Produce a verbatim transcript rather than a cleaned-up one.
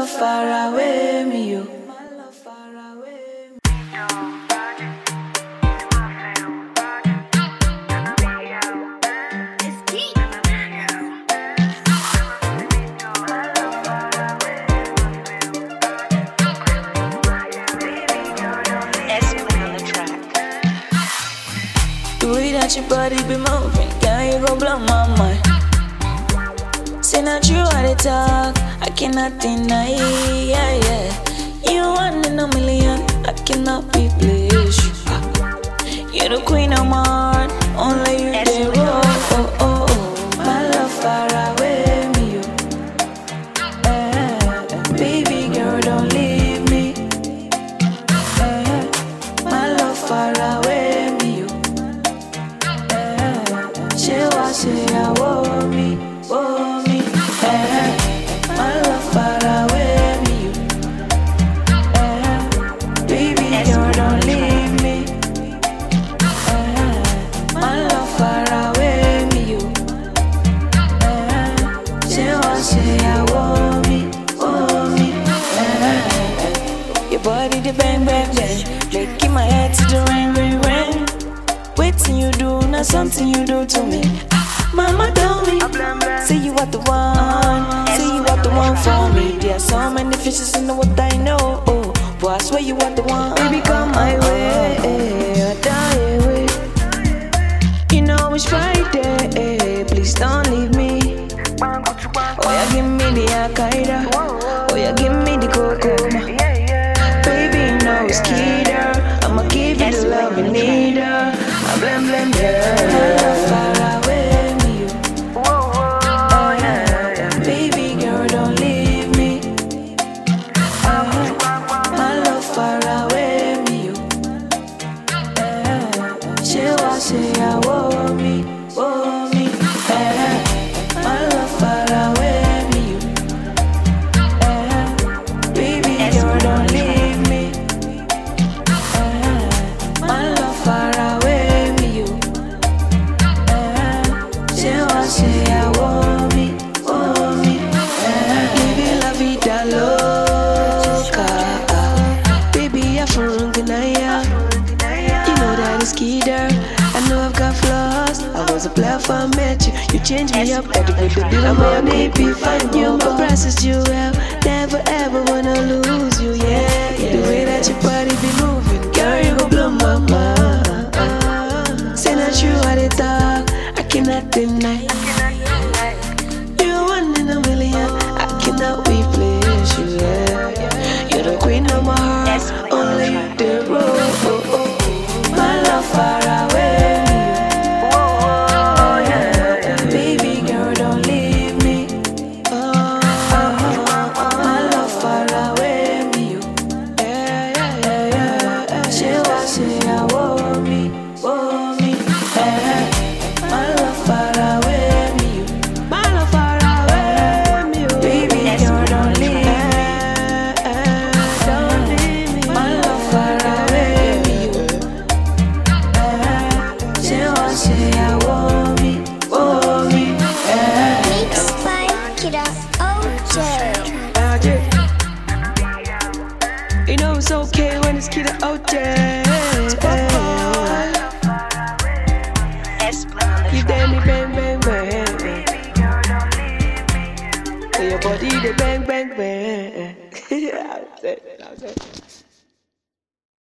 love far away me, you. The way that your body be moving, girl, you gon' blow my mind. Say not true how they talk, I cannot deny, yeah, yeah. You one in a million, I cannot replace you. You're the queen of my heart, only you the roll. Oh, oh, oh, my love far away me, you. Eh, baby girl, don't leave me. Eh, my love far away me, you. She was say I want me, want me. Eh, my love far away me, you. Eh, baby girl, don't leave me. Eh, my love far away me, you. Eh, she was say I want me, want me. Eh, your body the bang bang bang, making my head to the ring ring ring. Waiting you do, not something you do to me. Mama tell me, say you are the one, say you are the one for me. There are so many fishes in the water, I know, oh, but I swear you are the one. Baby, come my way, I die away. You know it's Friday, please don't leave me. Oh, yeah, give me the Al-Qaeda, oh, yeah, give me the cocoa. Baby, you know it's Keter, I'ma give you the love you need. I blame, blame, yeah. My love far away me, you. Oh, yeah, yeah. Baby girl, don't leave me. Uh, my love far away me, you. Uh, she was say I want me, want me. Uh, my love far away me, you. Uh, baby girl, don't leave me. Uh, my love far away me, you. Say I want me, want me. Living la vida loca. Baby, I'm from Ghana. You know that it's Keter. I know I've got flaws. I was a player before I met you. You changed me up, but with the bill, I'm on A P. You're my precious jewel. Never ever wanna lose you, yeah. The way that your body be moving, girl, you gon' blow my mind. Say not true how they talk, I cannot deny. You're one in a million, I cannot replace you, yeah. You're the queen of my heart, only you the road. Oh, oh, oh. My love far away me, oh, yeah, yeah. Baby girl, don't leave me. Oh, oh, oh. My love far away me, you. Yeah, yeah, yeah, yeah, yeah. She was say I want me, want me. Yeah. My love far away me, you. My love far away me, you. Baby girl, don't leave me. Don't leave me. My love far away me, you. She was say I want me, want me. Mixed by Kida O J. L J. You know it's okay when it's Kida O J. You tell me bang bang bang. Say your body the bang bang bang. That's it. That's it.